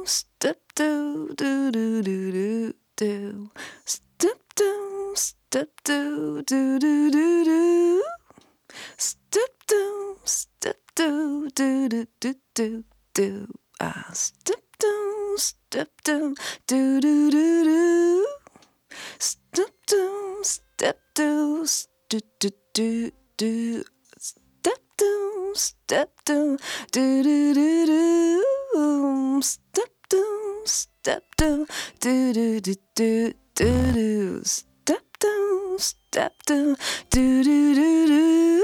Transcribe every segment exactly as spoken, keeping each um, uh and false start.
step do do do do do do step do step do do do do do step do step do do do do do do ah step do step do do do do do step do step do do do do do step do step do do do do do step do step do do do do do do step do step do do do do do.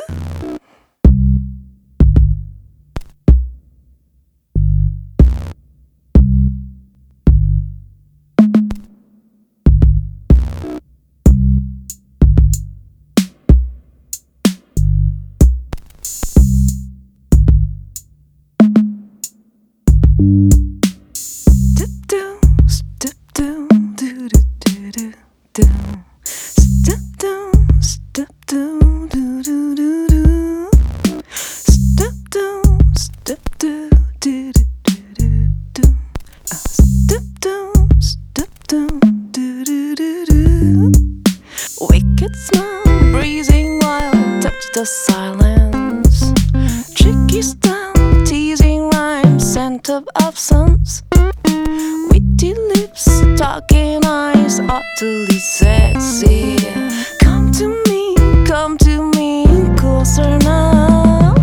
Wicked smile, breezing wild, touch the silence. Tricky style, teasing rhyme, scent of absence. Witty lips, talking eyes, utterly sexy. Come to me, come to me, closer now.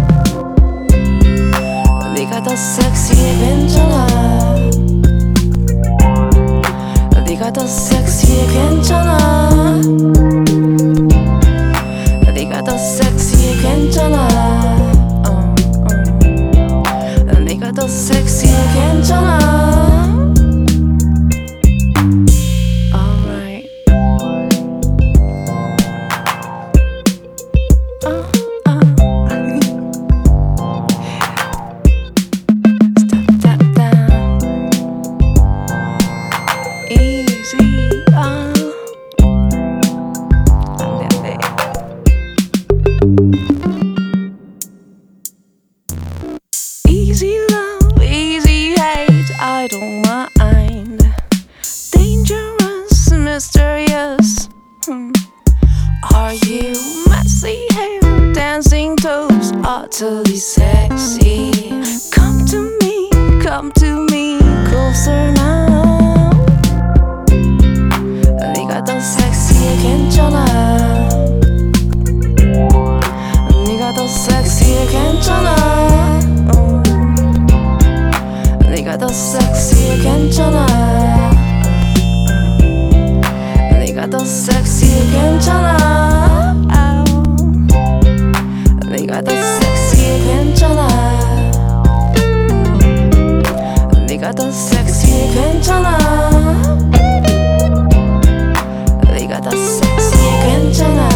네가 더 섹시해 괜찮아. 네가 더 섹시해 괜찮아. 네가 더 섹시해 괜찮아. 어, 어. 네가 더 섹시해 괜찮아. Alright. 어, 어. Step that down. Easy. 어. 안돼 안돼. Easy love, easy hate, I don't mind. Dangerous, mysterious. Hmm. Are you messy hair, dancing toes, utterly sexy? Come to me, come to me, closer now. 네가 더 섹시해 괜찮아. 네가 더 섹시해 괜찮아. 어. 네가 더 섹시해 괜찮아. 네가 더 섹시해 괜찮아. 아우. 네가 더 섹시해 괜찮아. 음. 네가 더 섹시해 괜찮아. 네가 더 섹시해 괜찮아.